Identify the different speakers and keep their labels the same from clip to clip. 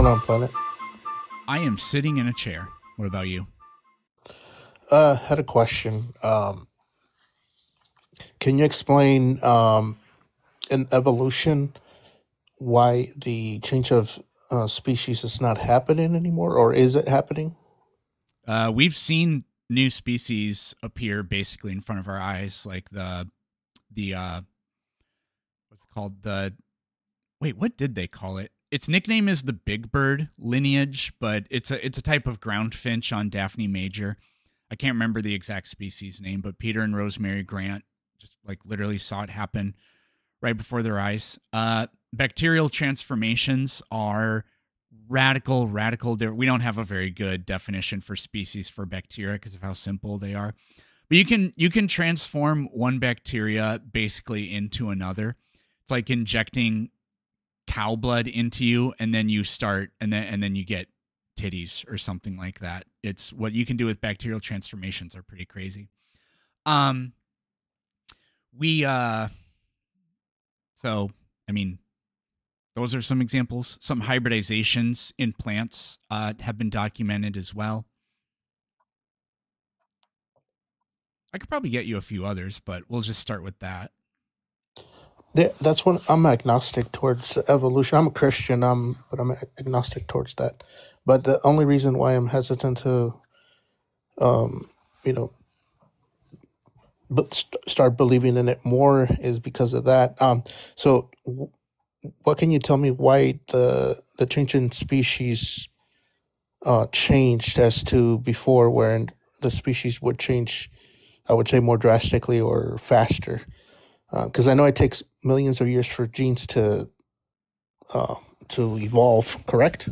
Speaker 1: going on, Planet?
Speaker 2: I am sitting in a chair. What about you?
Speaker 1: Had a question. Can you explain in evolution why the change of species is not happening anymore, or is it happening?
Speaker 2: We've seen new species appear basically in front of our eyes, like the what's it called? The wait, what did they call it? Its nickname is the big bird lineage, but it's a type of ground finch on Daphne major. I can't remember the exact species name, but Peter and Rosemary Grant just like literally saw it happen right before their eyes. Bacterial transformations are radical. We don't have a very good definition for species for bacteria because of how simple they are. But you can transform one bacteria basically into another. It's like injecting cow blood into you, and then and then you get titties or something like that. It's what you can do with bacterial transformations are pretty crazy. Um, we so I mean those are some examples. Some hybridizations in plants have been documented as well. I could probably get you a few others, but we'll just start with that.
Speaker 1: That's when I'm agnostic towards evolution. I'm a Christian, but I'm agnostic towards that. But the only reason why I'm hesitant to, um, you know, start believing in it more is because of that. What can you tell me why the change in species changed as to before, where the species would change, I would say, more drastically or faster? Because I know it takes millions of years for genes uh, to evolve. Correct?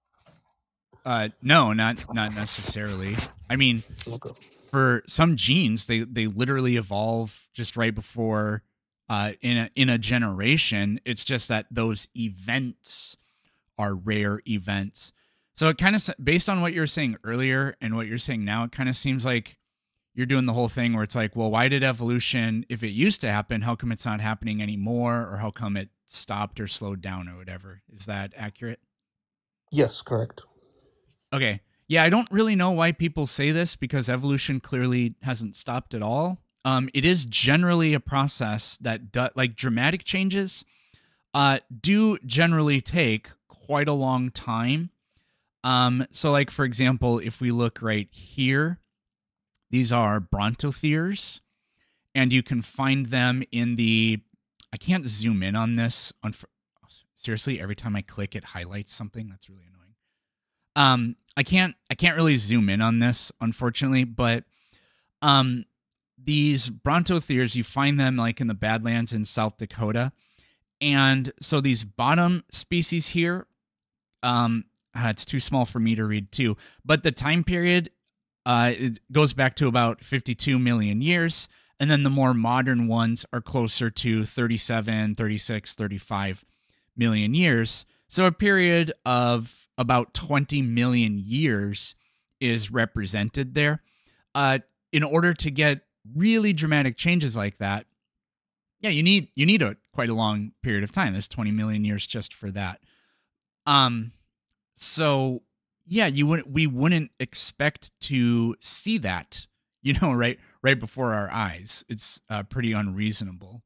Speaker 2: No, not necessarily. I mean,
Speaker 1: Okay.
Speaker 2: for some genes, they literally evolve just right before in a generation. It's just that those events are rare events. So it kind of, based on what you were saying earlier and what you're saying now, it kind of seems like you're doing the whole thing where it's like, well, why did evolution, if it used to happen, how come it's not happening anymore, or how come it stopped or slowed down or whatever? Is that accurate?
Speaker 1: Yes, correct.
Speaker 2: Okay. Yeah, I don't really know why people say this because evolution clearly hasn't stopped at all. It is generally a process that like dramatic changes do generally take quite a long time. So like for example, if we look right here, these are brontotheres, and you can find them in the. I can't zoom in on this. Seriously, every time I click, it highlights something. That's really annoying. I can't really zoom in on this, unfortunately, but um, these brontotheres, you find them like in the Badlands in South Dakota, and so these bottom species here, it's too small for me to read too, but the time period, it goes back to about 52 million years, and then the more modern ones are closer to 37, 36, 35 million years. So a period of about 20 million years is represented there. Uh, in order to get really dramatic changes like that, yeah, you need a quite a long period of time. That's 20 million years just for that. Um, so yeah, we wouldn't expect to see that, right before our eyes. It's pretty unreasonable.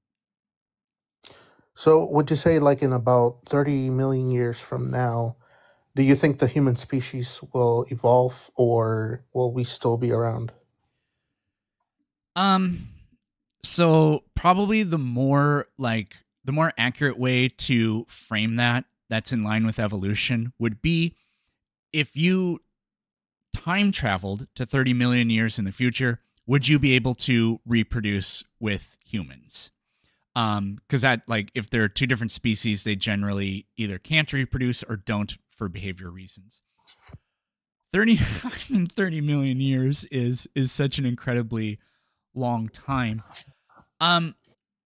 Speaker 1: So, would you say, like in about 30 million years from now, do you think the human species will evolve, or will we still be around?
Speaker 2: Um, so probably the more accurate way to frame that's in line with evolution would be if you time traveled to 30 million years in the future, would you be able to reproduce with humans? Because that, like, if there are two different species, they generally either can't reproduce or don't for behavior reasons. 30 I mean 30 million years is such an incredibly long time. Um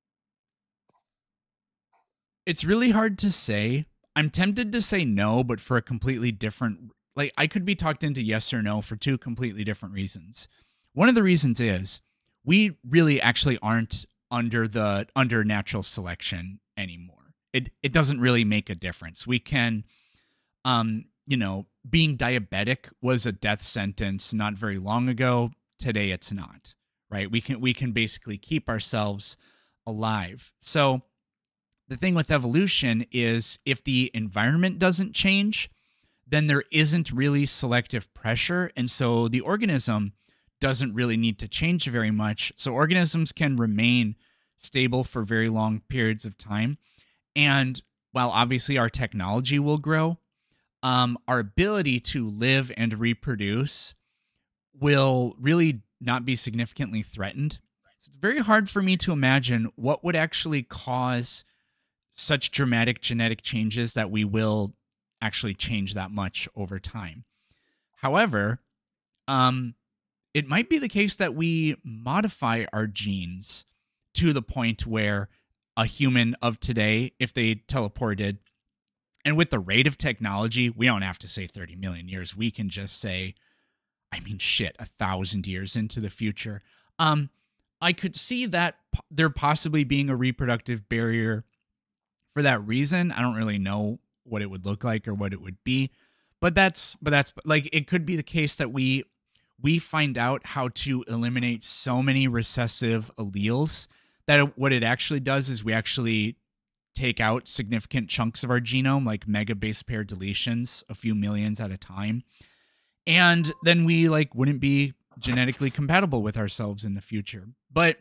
Speaker 2: it's really hard to say. I'm tempted to say no, but for a completely different, like, I could be talked into yes or no for two completely different reasons. One of the reasons is we really actually aren't under natural selection anymore. It doesn't really make a difference. We can being diabetic was a death sentence not very long ago. Today it's not, right? We can basically keep ourselves alive. So the thing with evolution is if the environment doesn't change, then there isn't really selective pressure. And so the organism doesn't really need to change very much. So organisms can remain stable for very long periods of time. And while obviously our technology will grow, our ability to live and reproduce will really not be significantly threatened. So it's very hard for me to imagine what would actually cause such dramatic genetic changes that we will actually change that much over time. However, it might be the case that we modify our genes to the point where a human of today, if they teleported, and with the rate of technology, we don't have to say 30 million years. We can just say, 1,000 years into the future. I could see that there possibly being a reproductive barrier for that reason. I don't really know what it would look like or what it would be, but that's like, it could be the case that we find out how to eliminate so many recessive alleles that what it actually does is we actually take out significant chunks of our genome, like mega base pair deletions, a few millions at a time. And then we wouldn't be genetically compatible with ourselves in the future. But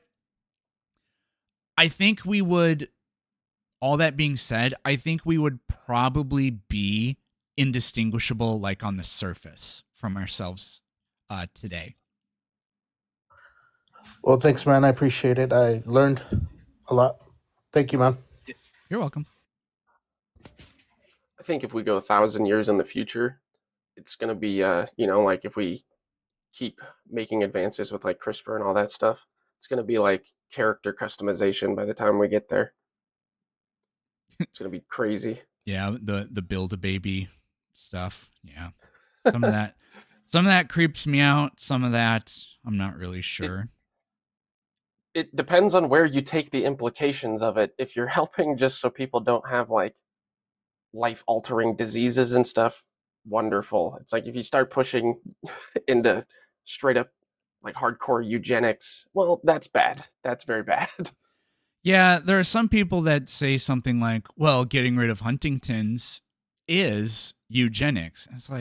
Speaker 2: I think we would, all that being said, I think we would probably be indistinguishable, on the surface, from ourselves today.
Speaker 1: Well, thanks, man. I appreciate it. I learned a lot. Thank you, man.
Speaker 2: You're welcome.
Speaker 3: I think if we go 1,000 years in the future, it's going to be, if we keep making advances with CRISPR and all that stuff, it's going to be character customization by the time we get there. It's going to be crazy.
Speaker 2: Yeah, the Build-A-Baby stuff. Yeah. Some of that creeps me out. Some of that I'm not really sure.
Speaker 3: It depends on where you take the implications of it. If you're helping just so people don't have life-altering diseases and stuff, wonderful. It's if you start pushing into straight up hardcore eugenics, well, that's bad. That's very bad.
Speaker 2: Yeah, there are some people that say something like, well, getting rid of Huntington's is eugenics. And it's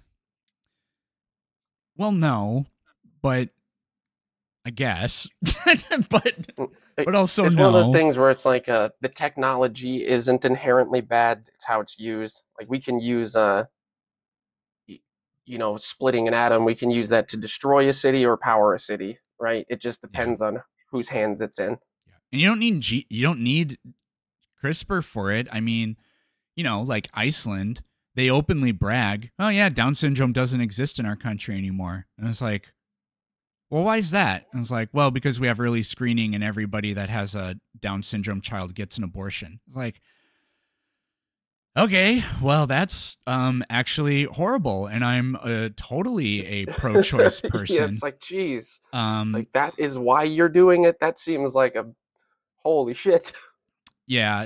Speaker 2: well, no, but I guess. but also
Speaker 3: it's
Speaker 2: no.
Speaker 3: One of those things where it's the technology isn't inherently bad. It's how it's used. We can use, splitting an atom. We can use that to destroy a city or power a city, right? It just depends on whose hands it's in.
Speaker 2: And you don't need CRISPR for it. I mean, Iceland, they openly brag, oh yeah, Down syndrome doesn't exist in our country anymore. And it's well, why is that? And it's well, because we have early screening and everybody that has a Down syndrome child gets an abortion. It's okay, well, that's actually horrible, and I'm totally a pro-choice person.
Speaker 3: Yeah, it's geez. It's that is why you're doing it? That seems like a holy shit.
Speaker 2: Yeah,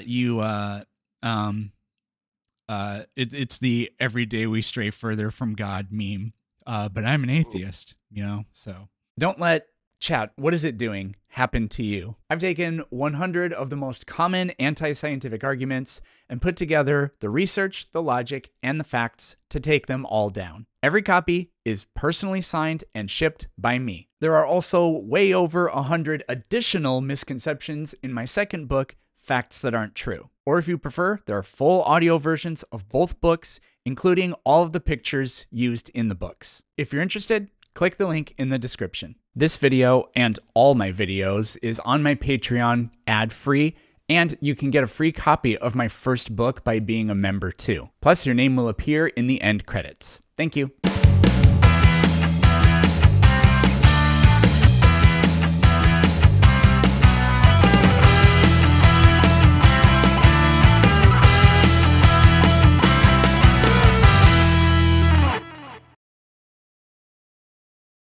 Speaker 2: it's the every day we stray further from God meme. But I'm an atheist, so. Don't let chat, what is it doing, happen to you. I've taken 100 of the most common anti-scientific arguments and put together the research, the logic, and the facts to take them all down. Every copy is personally signed and shipped by me. There are also way over 100 additional misconceptions in my second book, Facts That Aren't True. Or if you prefer, there are full audio versions of both books, including all of the pictures used in the books. If you're interested, click the link in the description. This video and all my videos is on my Patreon ad-free, and you can get a free copy of my first book by being a member too. Plus, your name will appear in the end credits. Thank you.